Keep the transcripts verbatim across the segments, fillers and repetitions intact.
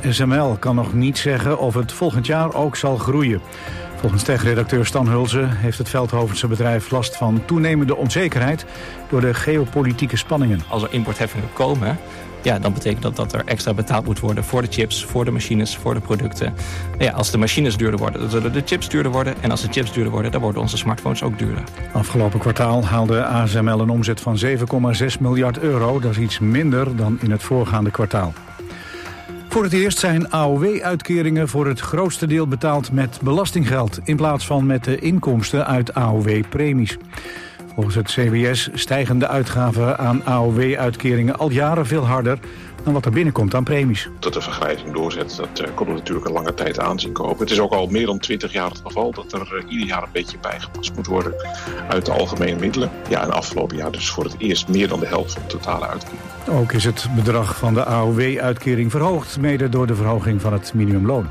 S M L kan nog niet zeggen of het volgend jaar ook zal groeien. Volgens tech-redacteur Stan Hulze heeft het Veldhovense bedrijf last van toenemende onzekerheid door de geopolitieke spanningen. Als er importheffingen komen, ja, dan betekent dat dat er extra betaald moet worden voor de chips, voor de machines, voor de producten. Ja, als de machines duurder worden, dan zullen de chips duurder worden. En als de chips duurder worden, dan worden onze smartphones ook duurder. Afgelopen kwartaal haalde A S M L een omzet van zeven komma zes miljard euro. Dat is iets minder dan in het voorgaande kwartaal. Voor het eerst zijn A O W-uitkeringen voor het grootste deel betaald met belastinggeld, in plaats van met de inkomsten uit A O W-premies. Volgens het C B S stijgen de uitgaven aan A O W-uitkeringen al jaren veel harder dan wat er binnenkomt aan premies. Dat de vergrijzing doorzet, dat uh, kon er natuurlijk een lange tijd aanzien komen. Het is ook al meer dan twintig jaar het geval dat er uh, ieder jaar een beetje bijgepast moet worden uit de algemene middelen. Ja, en afgelopen jaar dus voor het eerst meer dan de helft van de totale uitkering. Ook is het bedrag van de A O W-uitkering verhoogd, mede door de verhoging van het minimumloon.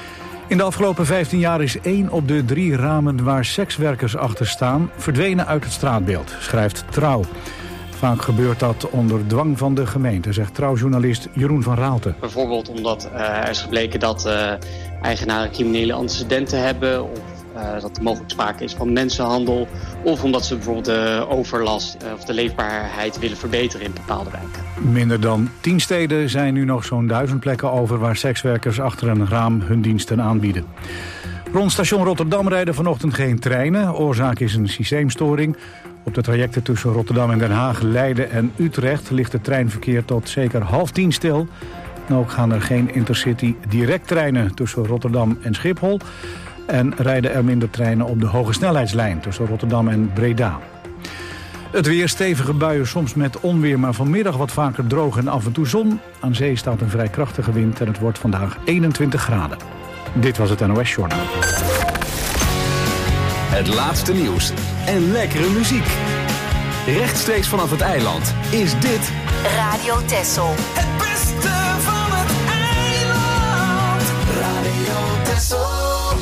In de afgelopen vijftien jaar is één op de drie ramen waar sekswerkers achter staan verdwenen uit het straatbeeld, schrijft Trouw. Vaak gebeurt dat onder dwang van de gemeente, zegt Trouw-journalist Jeroen van Raalte. Bijvoorbeeld omdat uh, er is gebleken dat uh, eigenaren criminele antecedenten hebben, of uh, dat er mogelijk sprake is van mensenhandel, of omdat ze bijvoorbeeld de overlast uh, of de leefbaarheid willen verbeteren in bepaalde wijken. Minder dan tien steden zijn nu nog zo'n duizend plekken over waar sekswerkers achter een raam hun diensten aanbieden. Rond station Rotterdam rijden vanochtend geen treinen. Oorzaak is een systeemstoring. Op de trajecten tussen Rotterdam en Den Haag, Leiden en Utrecht ligt het treinverkeer tot zeker half tien stil. En ook gaan er geen intercity direct treinen tussen Rotterdam en Schiphol. En rijden er minder treinen op de hoge snelheidslijn tussen Rotterdam en Breda. Het weer, stevige buien, soms met onweer, maar vanmiddag wat vaker droog en af en toe zon. Aan zee staat een vrij krachtige wind en het wordt vandaag eenentwintig graden. Dit was het N O S Journaal. Het laatste nieuws en lekkere muziek. Rechtstreeks vanaf het eiland is dit Radio Texel. Het beste van het eiland. Radio Texel.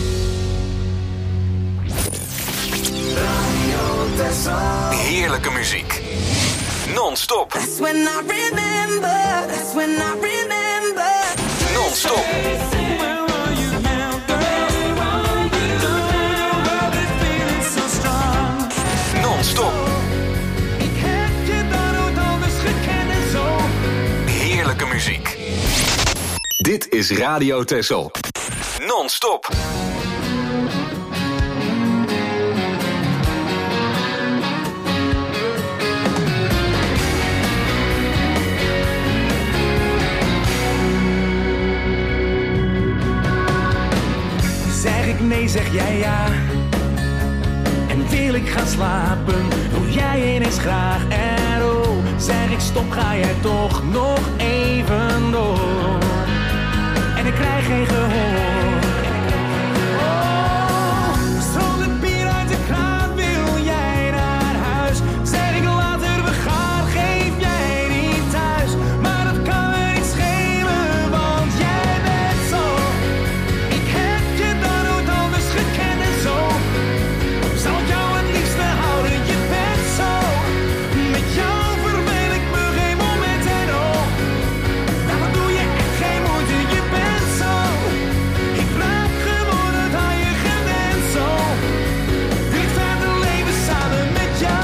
Radio Texel. Heerlijke muziek. Non-stop. That's when I remember. That's when I remember. Non-stop. Non-stop. Ik heb je dan ook anders gekend en zo. Heerlijke muziek. Dit is Radio Texel. Non-stop. Zeg ik nee, zeg jij ja. En wil ik gaan slapen, doe jij ineens graag. En oh, zeg ik stop, ga jij toch nog even door. En ik krijg geen gehoor. Oh, zonder bier uit de kraan wil jij naar huis. Zeg ik later, we gaan, geef jij niet thuis. Maar dat kan me niet schelen, want jij bent zo. Ik heb je dan ook anders gekend en zo. Zal ik jou het liefste houden, je bent zo. Met jou verveel ik me geen moment en oh. Daarvoor doe je echt geen moeite, je bent zo. Ik raak gewoon het aan je gewend zo. Wil ik verder leven samen met jou.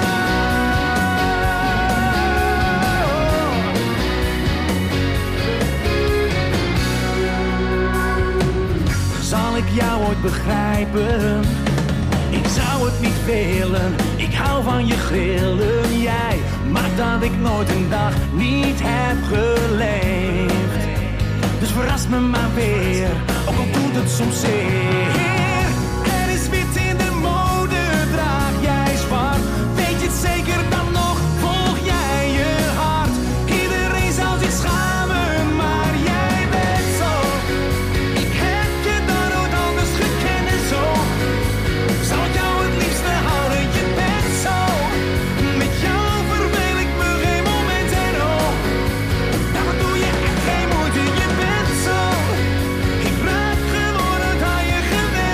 Zal ik jou ooit begrijpen? Ik zou het niet willen, ik hou van je grillen. Jij maakt dat ik nooit een dag niet heb geleefd. Dus verras me maar weer, ook al doet het soms zeer. Er is wit in de mode, draag jij zwart. Weet je het zeker dan nog, volg jij je hart. Iedereen zou zich schamen, maar jij bent zo. Ik heb je dan ook anders gekend en zo. Zou ik jou het liefste houden, je bent zo. Met jou verveel ik me geen moment en oh. Daarvoor doe je echt geen moeite, je bent zo. Ik raak gewoon het aan je gewend.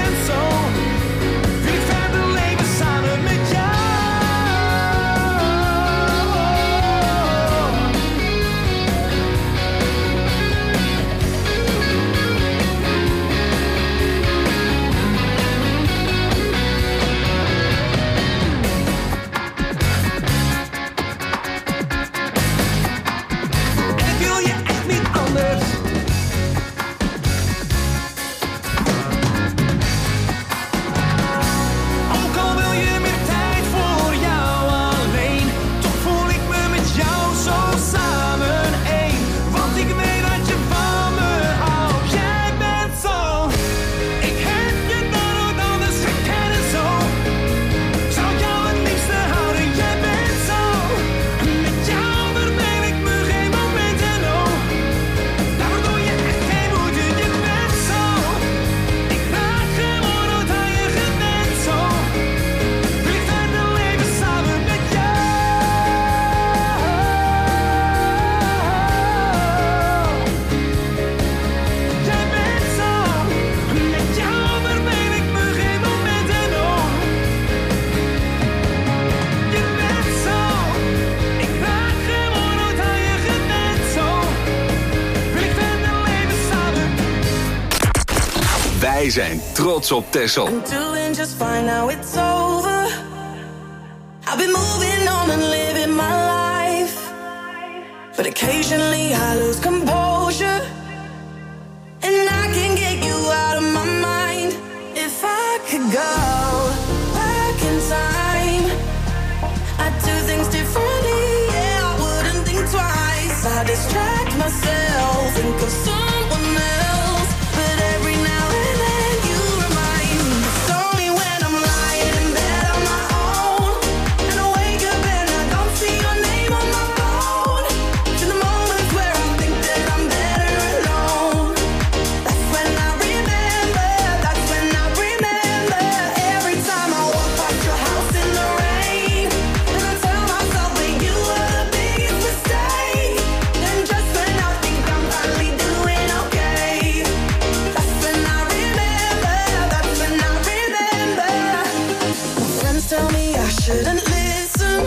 Wij zijn trots op Texel. I'm doing just fine now it's over. I've been moving on and living my life, but occasionally I lose composure, and I can get you out of my mind. If I could go back in time, I'd do things differently, yeah, I wouldn't think twice. I distract myself, think of someone else, but every now and then you remind me. It's only when I'm lying in bed on my own, and I wake up and I don't see your name on my phone. It's in the moments where I think that I'm better alone. That's when I remember, that's when I remember. Every time I walk past your house in the rain, and I tell myself that you were the biggest mistake. And just when I think I'm finally doing okay, that's when I remember, that's when I remember. My friends tell me I shouldn't listen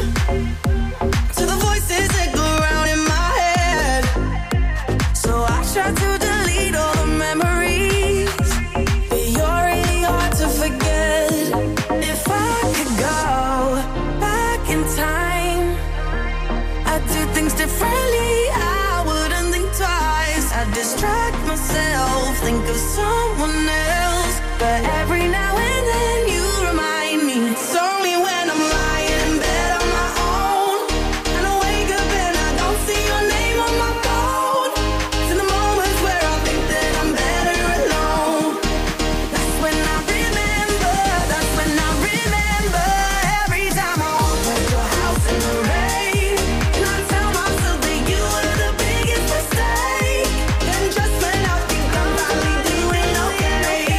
to the voices that go round in my head, so I try to delete all the memories, but you're really hard to forget. If I could go back in time, I'd do things differently, I wouldn't think twice. I'd distract myself, think of someone else, but every now and then you remind me. It's only when I'm lying in bed on my own, and I wake up and I don't see your name on my phone. It's in the moments where I think that I'm better alone. That's when I remember, that's when I remember. Every time I walk past your house in the rain, and I tell myself that you were the biggest mistake. And just when I think I'm finally doing okay,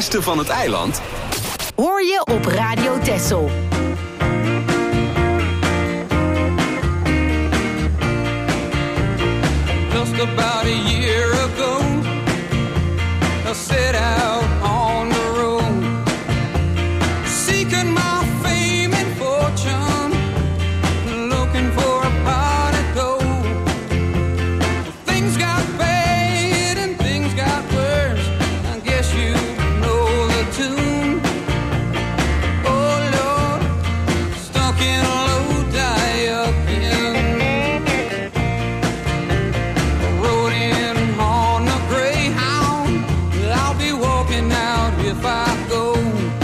beste van het eiland hoor je op Radio Texel. Just about a year ago, I set out on the road, seeking my fame and fortune, looking for a pot of gold. Things got bad and things got worse, I guess you know the tune. Oh Lord, stuck in a low die up in, rode in on a Greyhound. I'll be walking out if I go.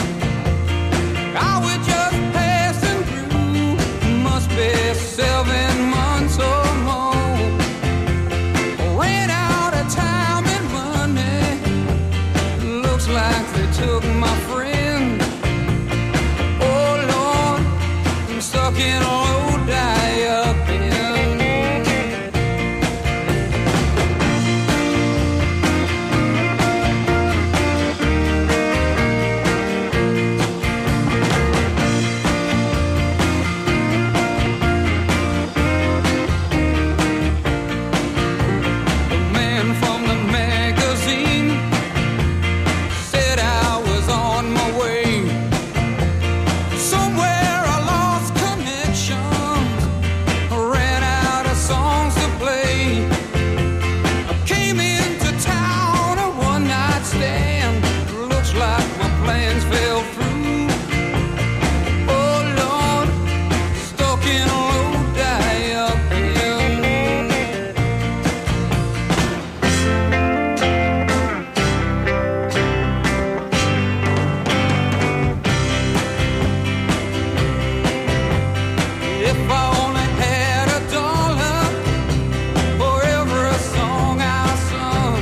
I was just passing through, must be seven months or more. Ran out of time and money, looks like they took my friend. Oh Lord, I'm stuck in a low die up in. The man from the magazine said I was on my way. Somewhere I lost connection, ran out of songs to play. I came into town a one night stand, looks like my plans fell through. Oh Lord, stuck in a low die up in. If I only had a dollar for every song I sung,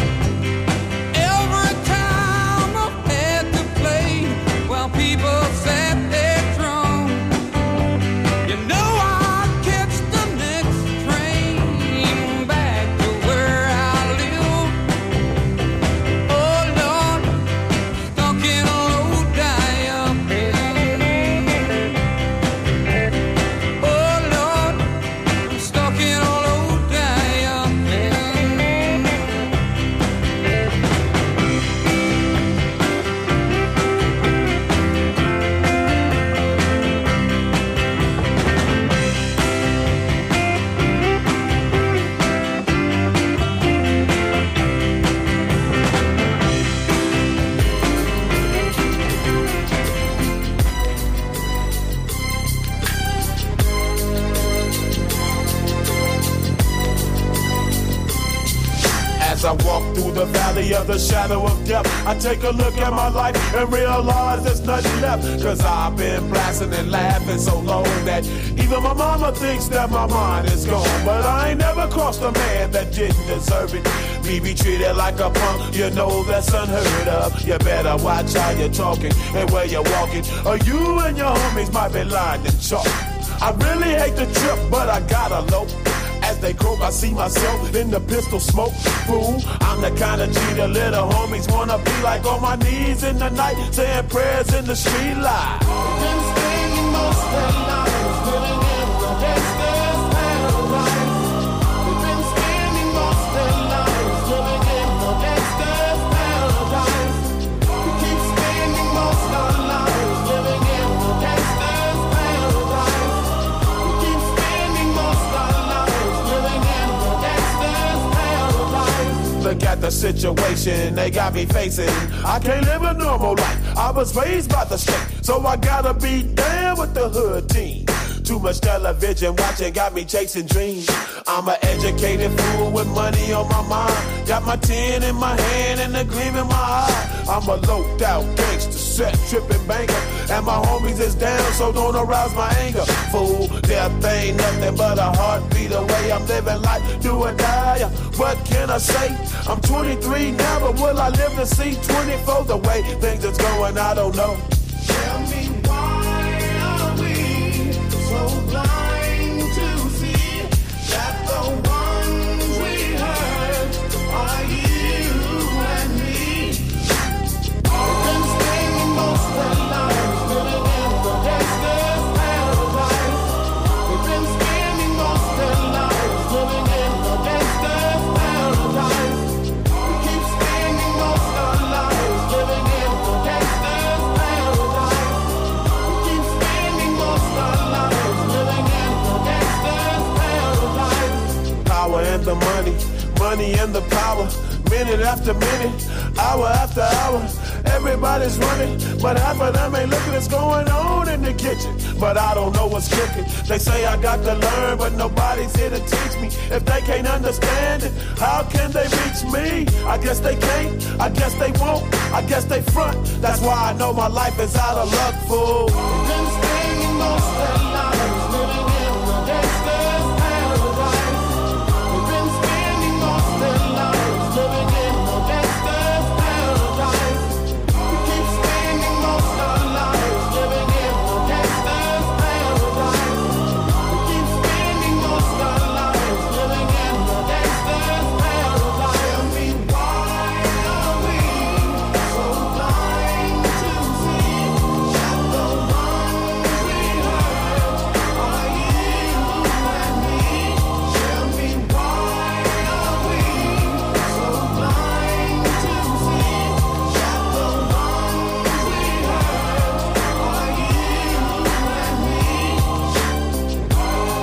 every time I had to play while people sat there drunk, you know I'd catch the next train back to where I live. Oh Lord, stuck in a low die up in. Oh Lord, I'm stuck in a low die up in. As I walk through the valley of the shadow of death, I take a look at my life and realize there's nothing left. Cause I've been blasting and laughing so long that even my mama thinks that my mind is gone. But I ain't never crossed a man that didn't deserve it. Me be treated like a punk, you know that's unheard of. You better watch how you're talking and where you're walking, or you and your homies might be lined in chalk. I really hate the trip, but I gotta low. As they croak, I see myself in the pistol smoke. Fool, I'm the kind of G the little homies wanna be like, on my knees in the night, saying prayers in the street light. Been spending most of their lives living in the gangster's paradise. We've been spending most of their lives living in the gangster's paradise. We keep spending most of our lives living in the gangster's paradise. We keep spending most of our lives living in the gangster's paradise. Look at the situation they got me facing. I can't live a normal life. I was raised by the state, so I gotta be down with the hood team. Too much television watching got me chasing dreams. I'm an educated fool with money on my mind. Got my tin in my hand and a gleam in my eye. I'm a loped out gangster, set tripping banker, and my homies is down, so don't arouse my anger. Fool, death ain't nothing but a heartbeat away. I'm living life, do or die. What can I say? I'm twenty-three now, but will I live to see twenty-four? The way things is going, I don't know. Tell me why are we so blind to see that the ones we hurt are you and me? and the money, money and the power. Minute after minute, hour after hour, everybody's running, but half of them ain't looking what's going on in the kitchen. But I don't know what's cooking. They say I got to learn, but nobody's here to teach me. If they can't understand it, how can they reach me? I guess they can't, I guess they won't, I guess they front. That's why I know my life is out of luck, fool. Been spending most of their lives living in the gangster's paradise. We've been spending most of their lives living in the gangster's paradise. We keep spending most of our lives living in the gangster's paradise. We keep spending most of our lives living in the gangster's paradise. Tell me why are we so blind to see that the ones we hurt are you and me? Tell me why are we so blind to see that the ones we hurt are you and me?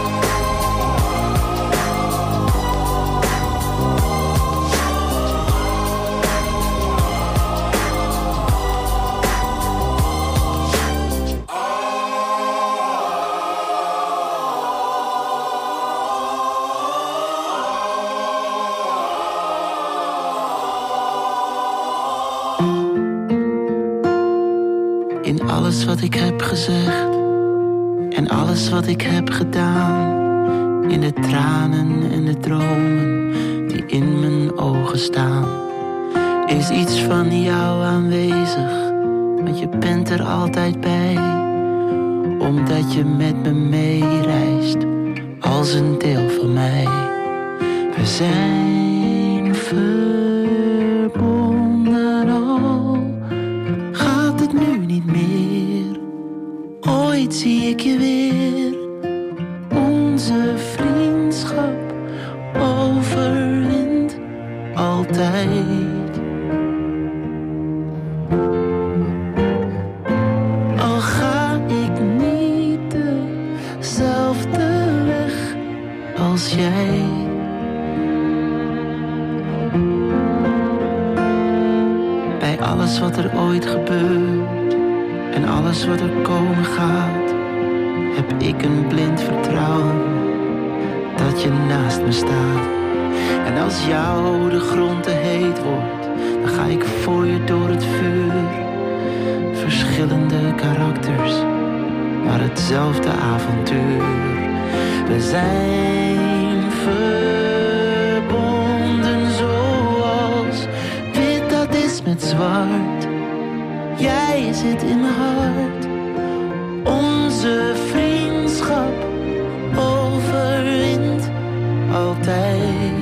In alles wat ik heb gezegd en alles wat ik heb gedaan, in de tranen en de dromen die in mijn ogen staan, is iets van jou aanwezig, want je bent er altijd bij, omdat je met me meereist als een deel van mij. We zijn verbonden, al gaat het nu niet meer. Ooit zie ik je weer. Onze vriendschap overwint altijd. Al ga ik niet dezelfde weg als jij. Bij alles wat er ooit gebeurt en alles wat er komen gaat, heb ik een blind vertrouwen dat je naast me staat. En als jou de grond te heet wordt, dan ga ik voor je door het vuur. Verschillende karakters, maar hetzelfde avontuur. We zijn verbonden zoals wit dat is met zwart. Jij zit in mijn hart. Onze vriendschap overwint altijd.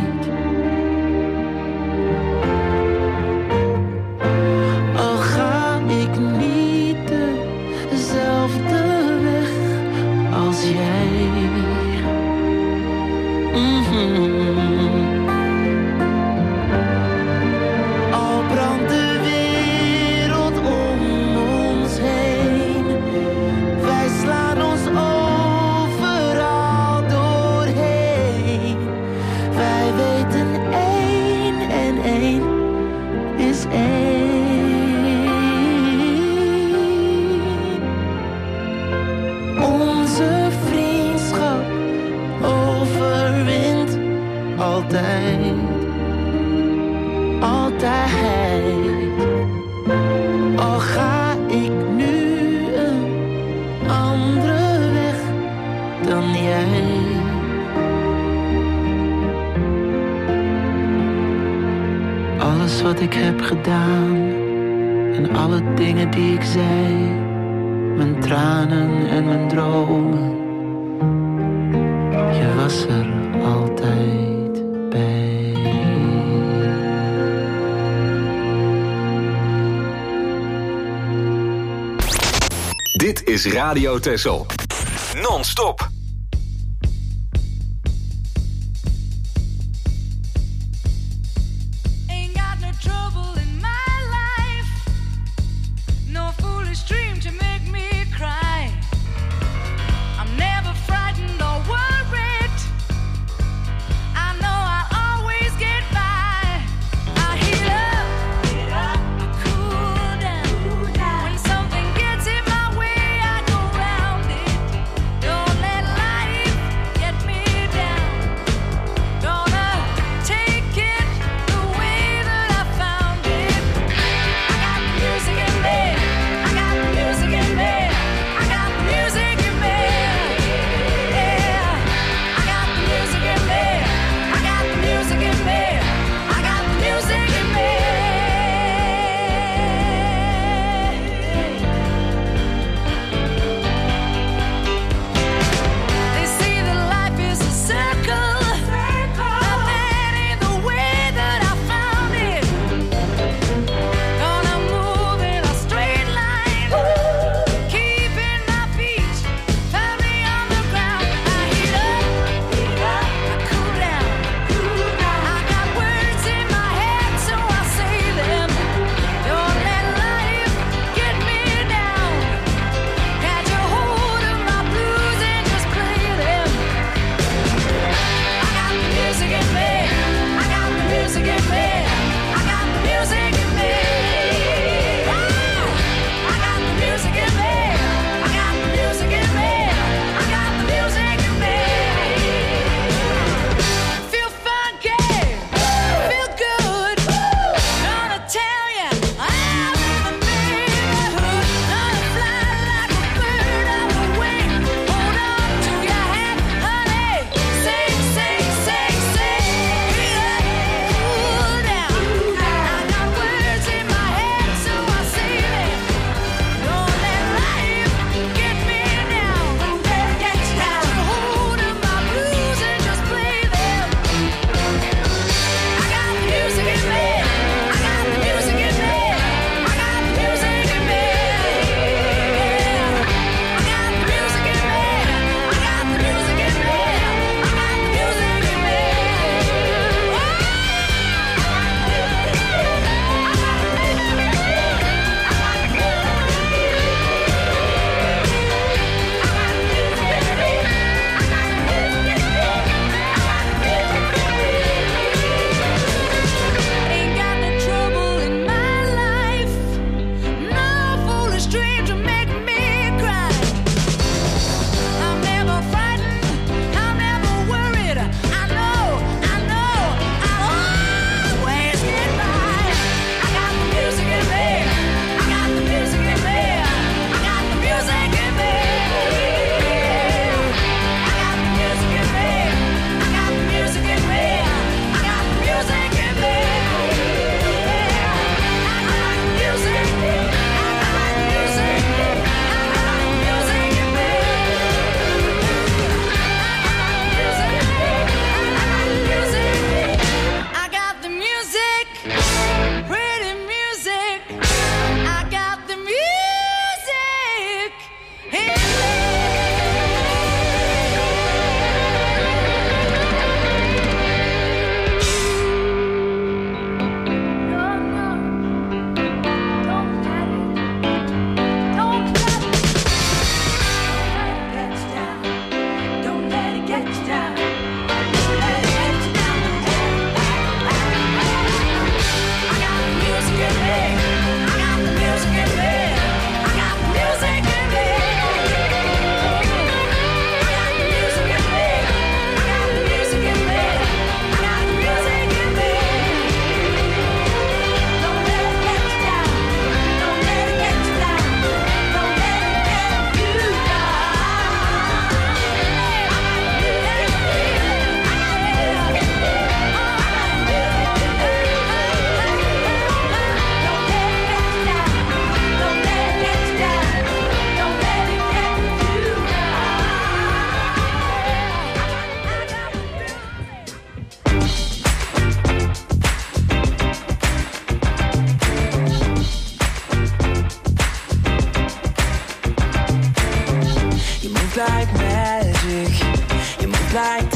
Al ga ik niet dezelfde weg als jij. Mm-hmm. Al brandt de wereld om ons heen, wij slaan ons overal doorheen. Wij weten één en één is één. Onze vriendschap overwint altijd. Altijd. Al ga ik nu een andere weg dan jij. Alles wat ik heb gedaan en alle dingen die ik zei, mijn tranen en mijn dromen, je was er altijd bij. Dit is Radio Texel. Non-stop. Ain't got no trouble in my life, no foolish dream to make me cry. I'm never frightened or worried, I know I'll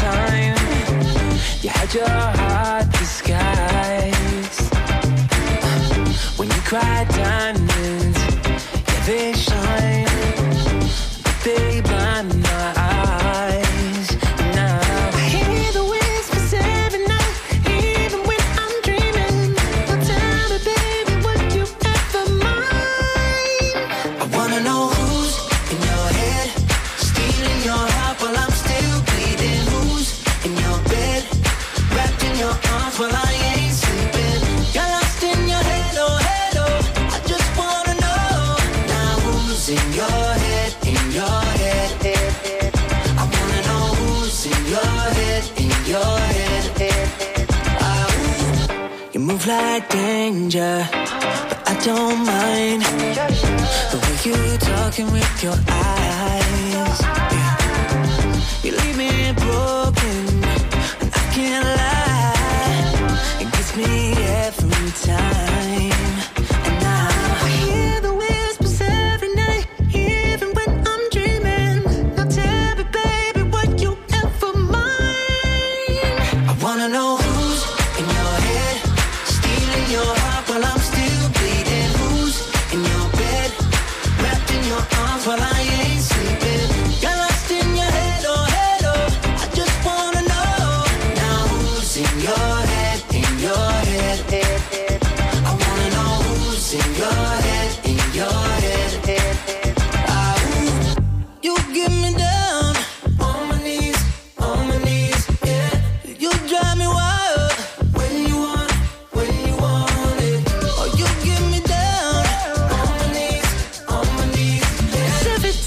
time you had your heart disguised. When you cried diamonds, yeah, they shine, but they blind my eyes. Now I hear the whispers every night, even when I'm dreaming. Now tell me, baby, would you ever mind? I wanna know who's in your head, stealing your heart while I'm still bleeding. Who's in your bed, wrapped in your arms while I ain't sleeping. You're lost in your head, oh head, oh. I just wanna know now who's in your head, in your head. I wanna know who's in your head, in your head. Ah, ooh. You move like danger, but I don't mind the way you talking with your eyes. Yeah. You leave me broken, and I can't lie. It gets me every time. And now I hear the whispers every night, even when I'm dreaming. Now tell me, baby, would you ever mind? I wanna know who's in your head, stealing your heart while I'm still bleeding. Who's in your bed, wrapped in your arms while I ain't sleeping. You're lost in your head, oh head, oh. I just wanna know now who's in your head, in your head. I wanna know who's in your head, in your head. Ah, ooh. You get me down on my knees, on my knees, yeah. You drive me wild when you want it, when you want it. Oh, you get me down on my knees, on my knees, yeah. 'Cause every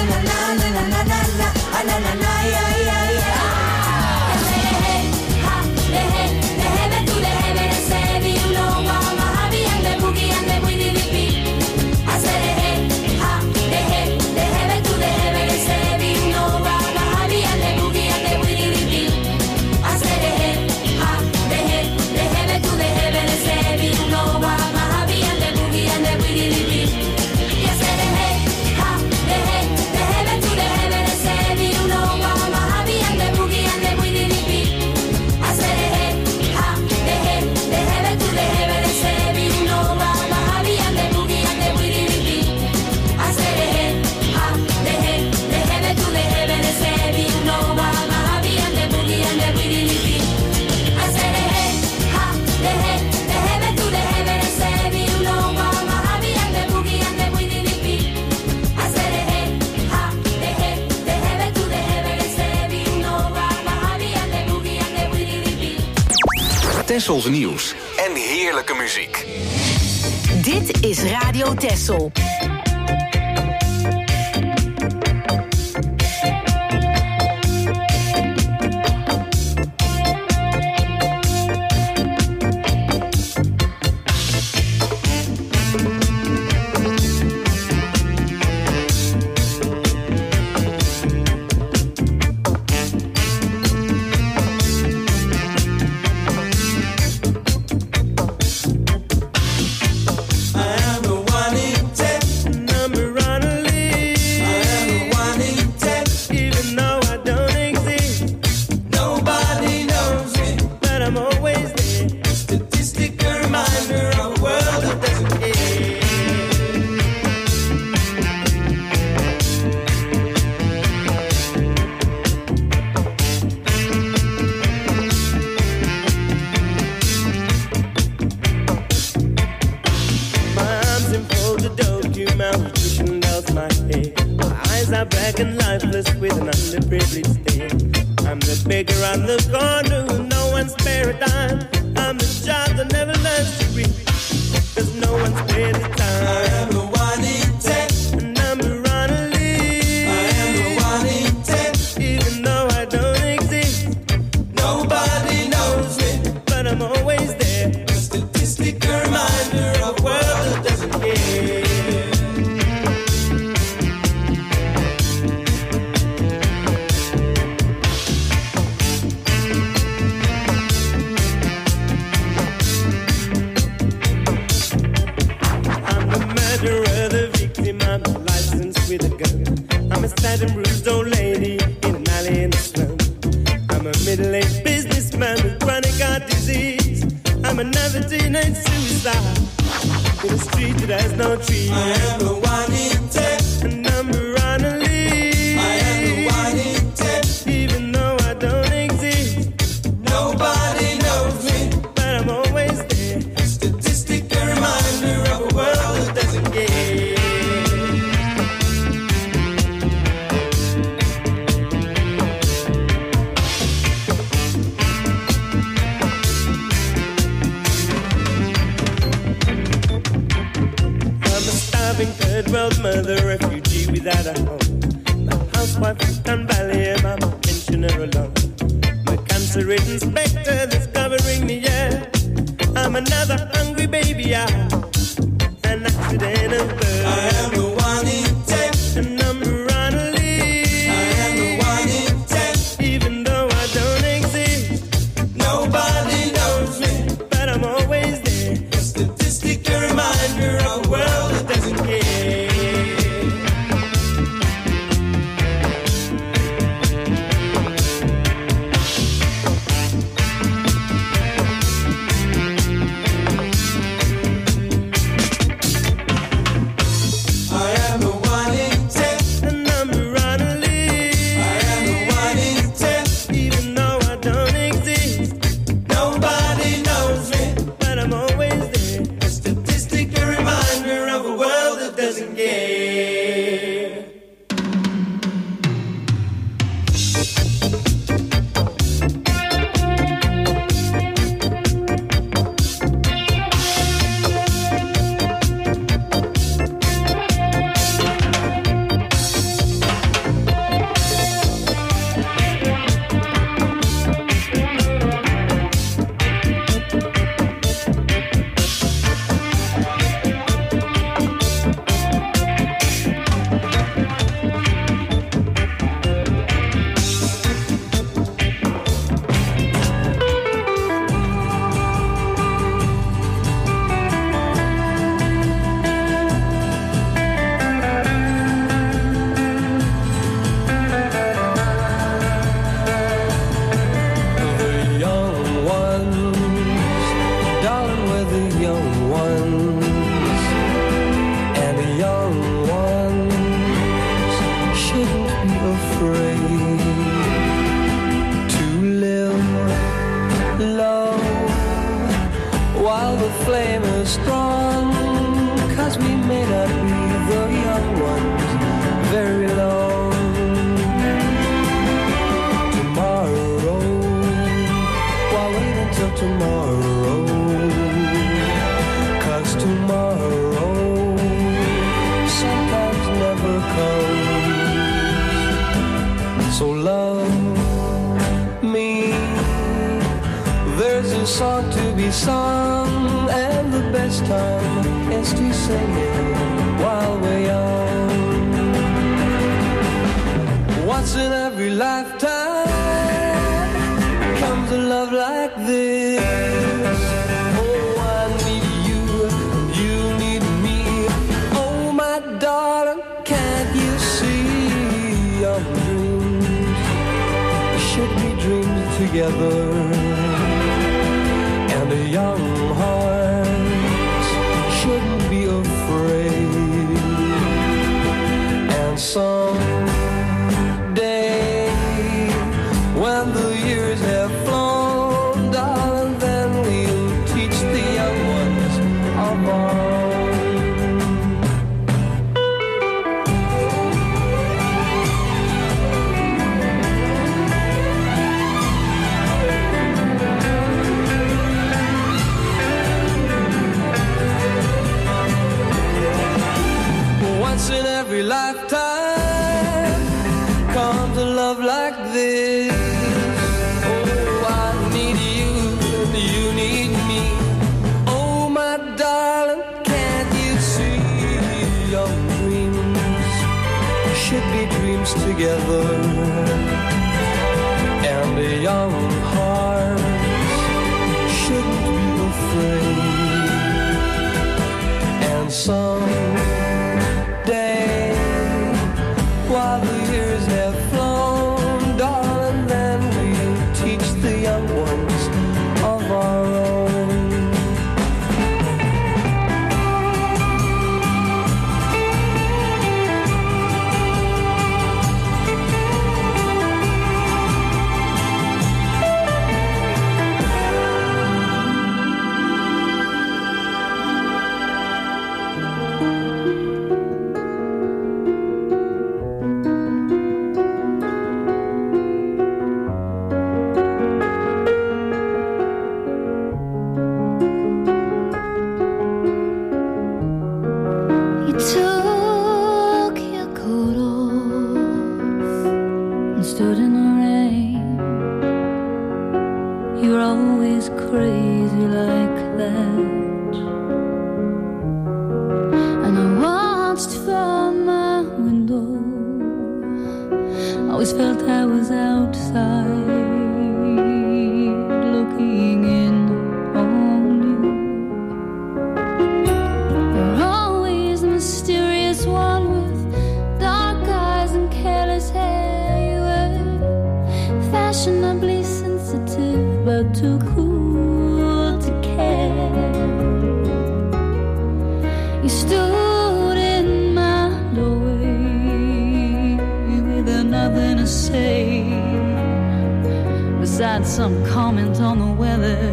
na na na na na na na, ah, na na na, yeah, yeah, yeah. I say hey, ha, the hey, the heaven to the heaven and say, you know, mama, happy and the boogie and the winnie the beat. I say hey, ha, the hey, the heaven to the heaven and say, you know, mama, happy and the boogie and the winnie the beat. I say hey, ha, the hey, the heaven to the heaven and say, you know, mama, happy and the boogie and the winnie the beat. I say hey, ha, the hey, the heaven to the heaven and say, you know, mama, happy and the boogie and the winnie the beat. I say hey, ha, the hey, the heaven to the heaven and say, you know, mama, happy and the boogie and the winnie the beat. I say hey, ha, the hey, the heaven to the heaven and say, you know, mama, happy and the boogie and the winnie the beat. I say hey, ha, the hey, the heaven to the heaven and say, you know, mama, happy and the boogie and the winnie the beat. I say hey, ha, the hey, the heaven to the heaven and say, you know, mama, happy and the boogie and the winnie the beat. Tessels nieuws en heerlijke muziek. Dit is Radio Tessel. be afraid to live low while the flame is strong, 'cause we may not be the young ones very long. Tomorrow, why wait until tomorrow? 'Cause tomorrow sometimes never comes. So love me, there's a song to be sung, and the best time is to sing it while we're young. Once in every lifetime comes a love like this. Oh, I need you, you need me. Oh, my darling, can't you see our dreams should be dreams together? And a young heart shouldn't be afraid. And someday, when the years have flown, darling, then we'll teach the young ones of our in every lifetime comes a love like this. Oh, I need you and you need me. Oh, my darling, can't you see your dreams should be dreams together? And a young heart shouldn't be afraid. And some while the years have flown, darling, then we'll teach the young ones of our own. Some comment on the weather.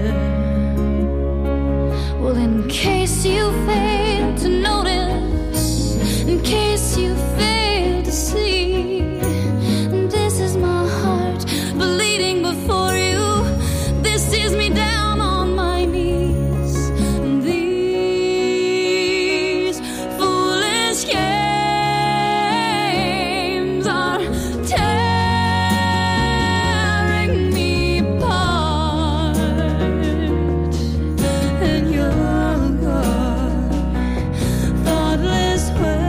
Well, in case you fail to notice, in case you fail to see, this is my heart bleeding before you. This is me down on my knees. These foolish games are tearing me apart, and you're gone. Thoughtless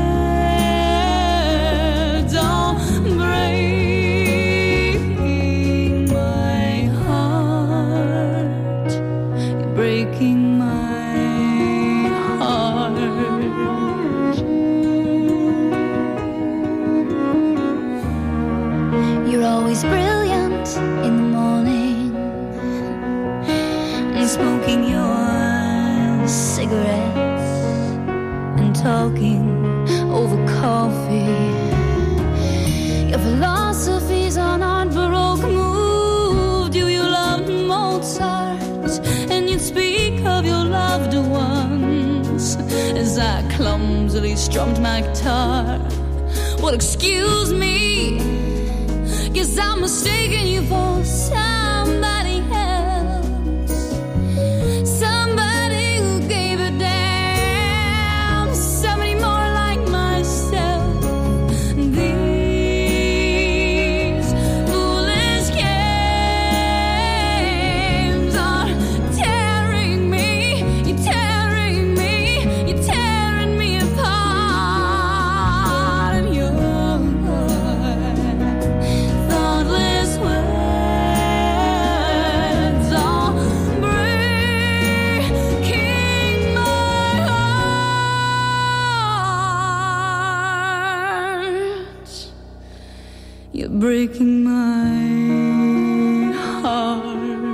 words don't break my heart. You're breaking my heart. You're always brilliant in the morning and smoking your cigarettes and talking over coffee. Your philosophies on art baroque moved you. You loved Mozart, and you'd speak of your loved ones as I clumsily strummed my guitar. Well, excuse me, guess I'm mistaking you for somebody else, somebody who gave a damn, somebody more like myself. These foolish games are tearing me, you're tearing me, you're tearing me apart, and your thoughtless words are breaking my heart. You're breaking my heart.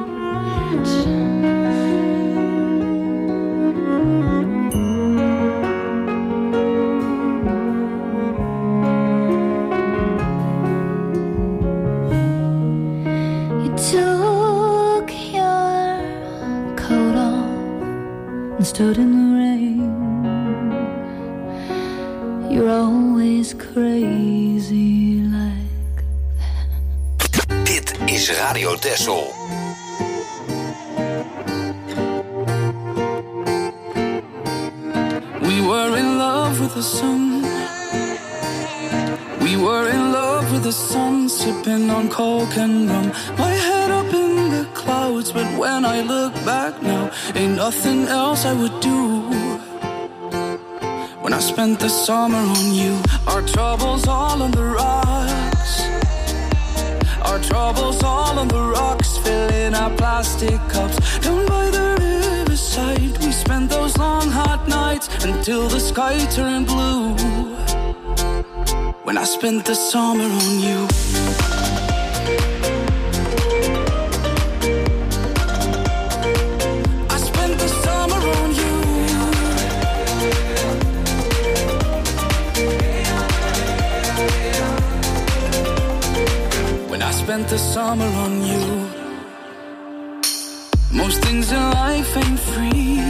You took your coat off and stood in the rain. You're always crazy like. Dit is Radio Texel. We were in love with the sun. We were in love with the sun, sipping on coke and rum. My head up in the clouds, but when I look back now, ain't nothing else I would do. When I spent the summer on you, our troubles all on the rocks. Our troubles all on the rocks, filling our plastic cups. Down by the riverside, we spent those long hot nights until the sky turned blue. When I spent the summer on you. I spent the summer on you. When I spent the summer on you. Most things in life ain't free.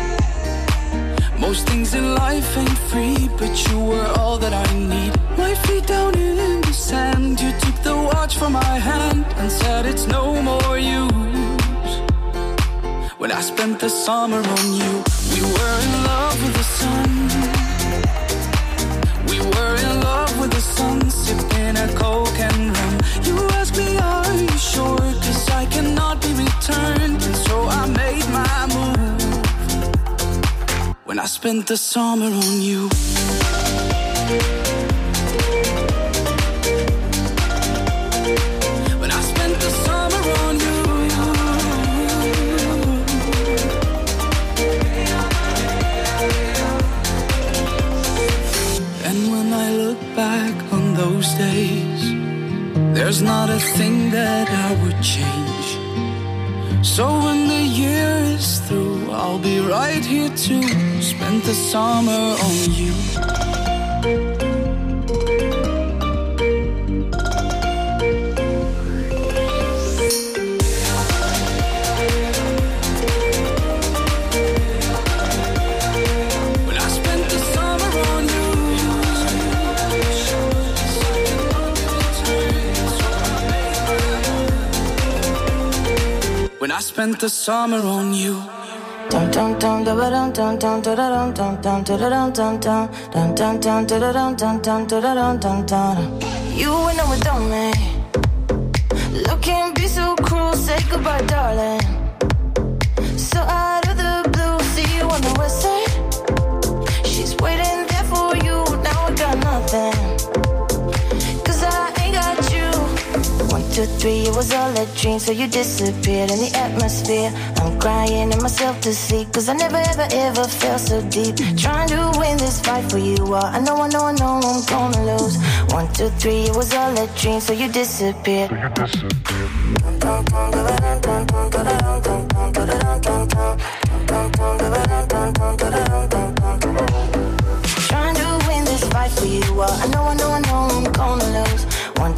Most things in life ain't free, but you were all that I need. My feet down in the sand, you took the watch from my hand and said it's no more use. When I spent the summer on you, we were in love with the sun. We were in love with the sun, sipping a coke and rum. You asked me, are you sure? Cause I cannot be returned, and so I made my move. When I spent the summer on you. When I spent the summer on you. And when I look back on those days, there's not a thing that I would change. So when the year is through, I'll be right here to spend the summer on you. When I spent the summer on you. When I spent the summer on you. Dum dum dum da dum dum dum da dum dum dum da dum dum dum dum dum dum da dum dum dum da dum dum dum. You went on without me. Looking be so cruel, say goodbye, darling. So out of the blue, see you on the west side. She's waiting there for you. Now I got nothing. Cause I ain't got you. One, two, three, it was all a dream, so you disappeared in the atmosphere. I'm crying in myself to sleep, cause I never ever ever felt so deep. Trying to win this fight for you, well, I know, I know, I know I'm gonna lose. One, two, three, it was all a dream, so you disappeared. So you disappeared. Trying to win this fight for you, well, I know, I know, I know I'm gonna lose. One,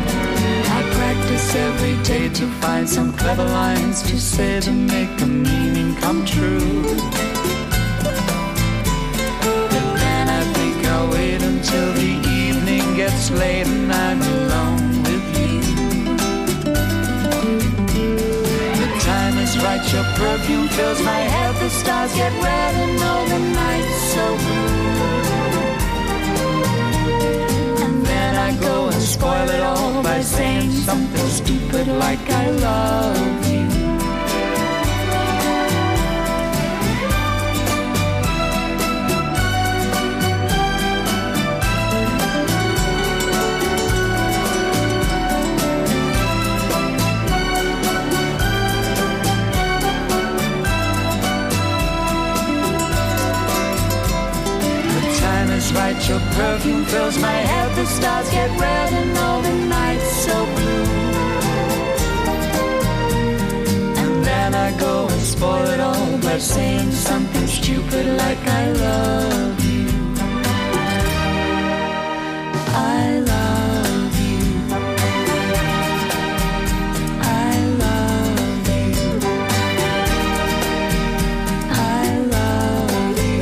to find some clever lines to say to make the meaning come true. But then I think I'll wait until the evening gets late and I'm alone with you. The time is right, your perfume fills my head, the stars get red and all the night's so blue. I go and spoil it all by saying something stupid like I love you. Right, your perfume fills my head, the stars get red and all the night's so blue. And then I go and spoil it all by saying something stupid like I love you. I love you. I love you. I love you.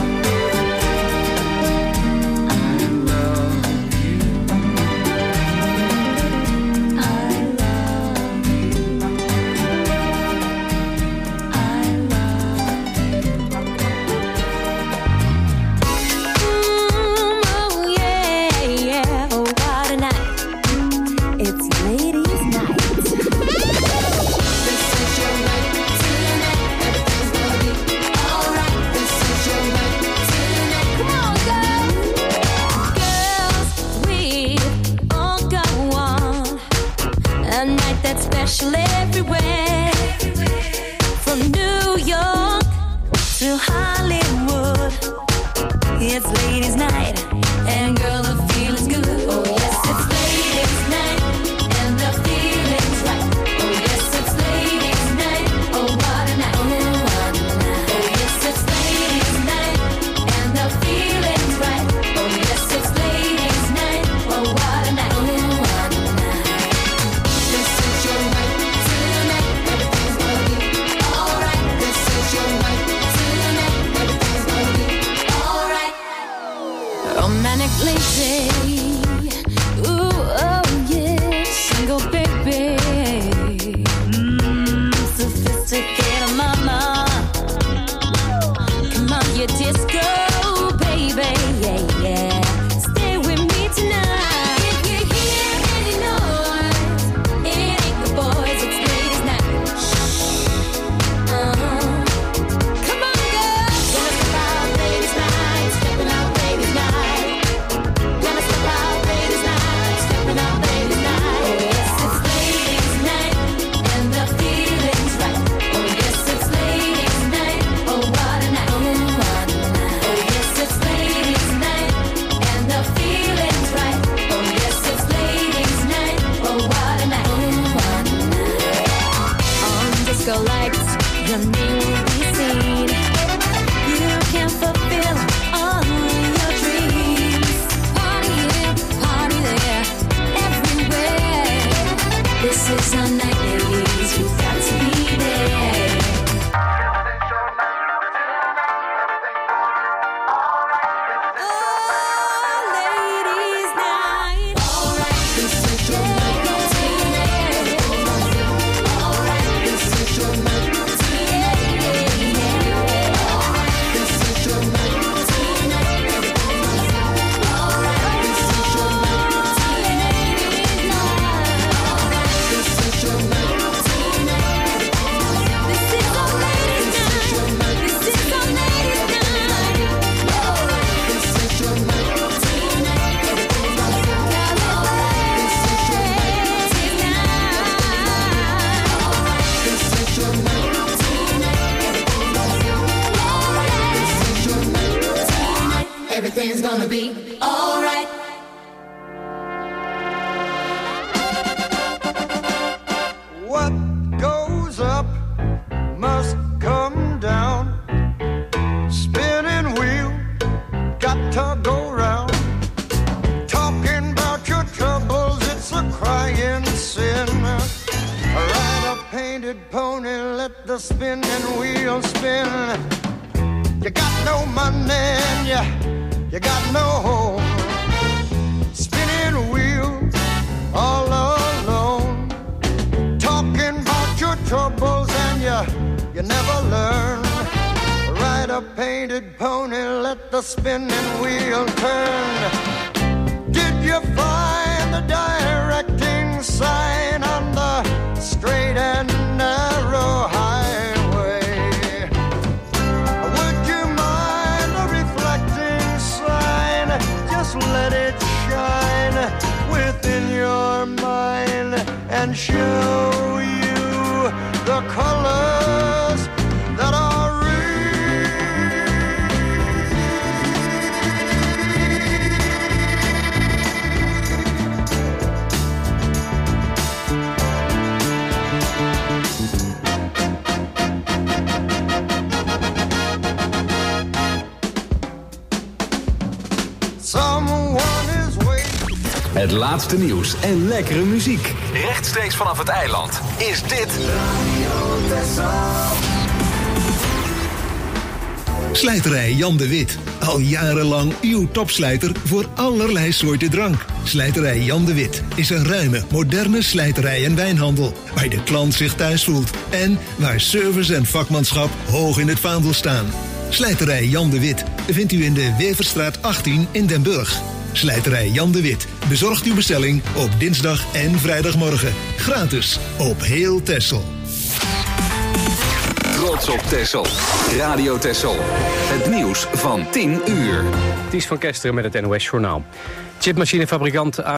Special everywhere, from New York to Hollywood. It's ladies' night, and girl, the feeling's good. Oh yes, it's ladies' night, and the feeling's right. Oh yes, it's ladies' night. Oh what a night, oh what a night. Oh yes, it's ladies' night, and the feeling's right. Oh yes, it's ladies' night. Oh what a night, oh what a night. This is your night tonight. Everything's gonna be alright. This is your night tonight. Everything's gonna be alright. Romantic lady, ooh, oh yeah, single baby, mm, sophisticated mama, come on, you disco baby, yeah, yeah, stay with me tonight. If you hear any noise, it ain't the boys, it's ladies' night. Shh, uh-huh. Come on, girl, gonna step out ladies' night, stepping out ladies' night. Gonna step out ladies' night, stepping out ladies' night. Oh yes, it's ladies' night, and the feeling's right. Oh yes, it's ladies' night. Oh what a night, oh what a night. Oh yes, it's ladies' night, and the feeling's right. Oh yes, it's ladies' night. Oh what a night, oh what a night. On disco lights, your name will be seen. You can fulfill all your dreams. Party here, party there, everywhere. This is our night, ladies. You've got to be there. Oh, ladies' night. Alright, this is your night tonight. Alright, this is your night tonight. Alright, this is your night tonight. Alright, this is your night tonight. Alright, this is your night. the spinning wheel spin. You got no money and you, you got no home. Spinning wheel all alone. Talking about your troubles and you, you never learn. Ride a painted pony, let the spinning wheel turn. Did you find the directing sign on the straight and narrow highway? Would you mind a reflecting sign? Just let it shine within your mind and show you the colors that are real. Het laatste nieuws en lekkere muziek. Rechtstreeks vanaf het eiland is dit Radio Texel. Slijterij Jan de Wit. Al jarenlang uw topslijter voor allerlei soorten drank. Slijterij Jan de Wit is een ruime, moderne slijterij en wijnhandel. Waar de klant zich thuis voelt. En waar service en vakmanschap hoog in het vaandel staan. Slijterij Jan de Wit vindt u in de Weverstraat achttien in Den Burg. Slijterij Jan de Wit bezorgt uw bestelling op dinsdag en vrijdagmorgen. Gratis op heel Texel. Trots op Texel. Radio Texel. Het nieuws van tien uur. Ties van Kesteren met het N O S Journaal. Chipmachinefabrikant